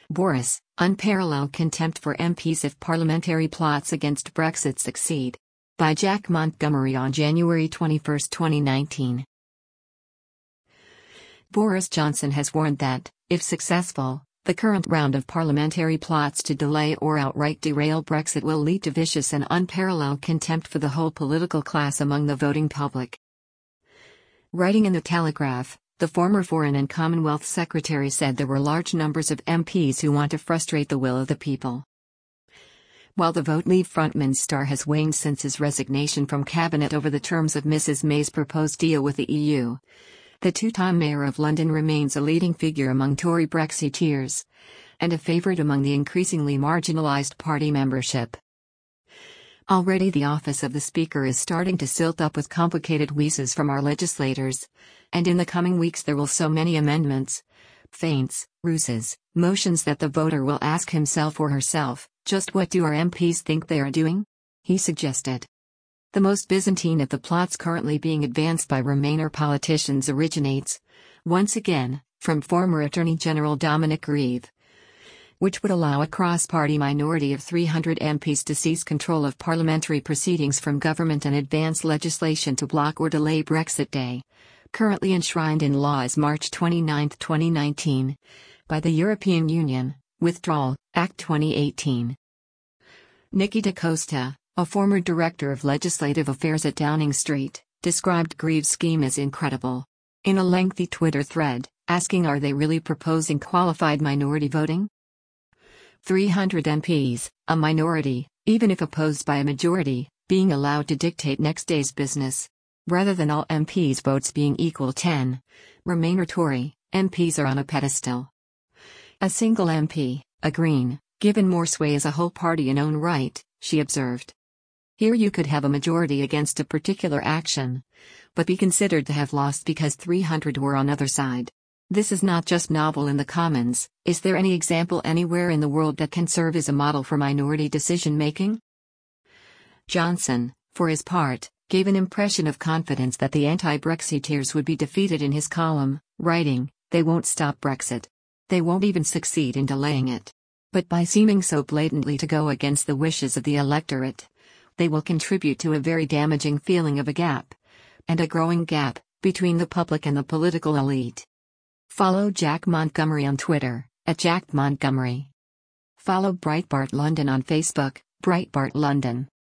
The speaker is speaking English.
Boris, unparalleled contempt for MPs if parliamentary plots against Brexit succeed. By Jack Montgomery on January 21, 2019. Boris Johnson has warned that, if successful, the current round of parliamentary plots to delay or outright derail Brexit will lead to vicious and unparalleled contempt for the whole political class among the voting public. Writing in The Telegraph, the former Foreign and Commonwealth Secretary said there were large numbers of MPs who want to frustrate the will of the people. While the Vote Leave frontman's star has waned since his resignation from cabinet over the terms of Mrs May's proposed deal with the EU, the two-time Mayor of London remains a leading figure among Tory Brexiteers, and a favourite among the increasingly marginalised party membership. Already the office of the Speaker is starting to silt up with complicated wheezes from our legislators, and in the coming weeks there will so many amendments, feints, ruses, motions that the voter will ask himself or herself, just what do our MPs think they are doing? He suggested. The most Byzantine of the plots currently being advanced by Remainer politicians originates, once again, from former Attorney General Dominic Grieve, which would allow a cross-party minority of 300 MPs to seize control of parliamentary proceedings from government and advance legislation to block or delay Brexit Day, currently enshrined in law as March 29, 2019, by the European Union, Withdrawal Act 2018. Nikki DaCosta, a former Director of Legislative Affairs at Downing Street, described Grieve's scheme as incredible. In a lengthy Twitter thread, asking are they really proposing qualified minority voting? 300 MPs, a minority, even if opposed by a majority, being allowed to dictate next day's business. Rather than all MPs' votes being equal 10, Remainer Tory, MPs are on a pedestal. A single MP, a Green, given more sway as a whole party in own right, she observed. Here you could have a majority against a particular action, but be considered to have lost because 300 were on other side. This is not just novel in the Commons. Is there any example anywhere in the world that can serve as a model for minority decision-making? Johnson, for his part, gave an impression of confidence that the anti-Brexiteers would be defeated in his column, writing, "They won't stop Brexit. They won't even succeed in delaying it. But by seeming so blatantly to go against the wishes of the electorate, they will contribute to a very damaging feeling of a gap, and a growing gap, between the public and the political elite." Follow Jack Montgomery on Twitter, @JackMontgomery. Follow Breitbart London on Facebook, Breitbart London.